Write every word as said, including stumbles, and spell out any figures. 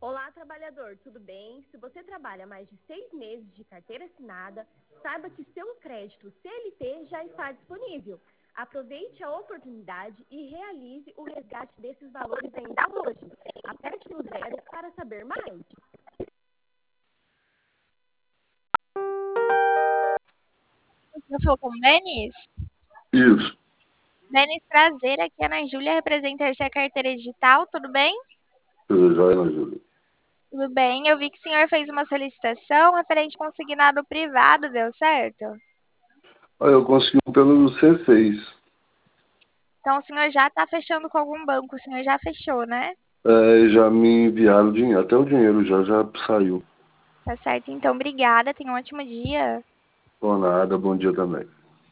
Olá, trabalhador, tudo bem? Se você trabalha mais de seis meses de carteira assinada, saiba que seu crédito C L T já está disponível. Aproveite a oportunidade e realize o resgate desses valores ainda hoje. Aperte no zero para saber mais. Eu falou com o Denis? Isso. Denis, prazer. Aqui é a Ana Júlia, representante da carteira digital. Tudo bem? Tudo jóia, Ana Júlia? Tudo bem. Eu vi que o senhor fez uma solicitação referente ao consignado privado, deu certo? Ah, eu consegui um pelo C seis. Então o senhor já está fechando com algum banco, o senhor já fechou, né? É, já me enviaram dinheiro, até o dinheiro já, já saiu. Tá certo, então obrigada, tenha um ótimo dia. Por nada, bom dia também.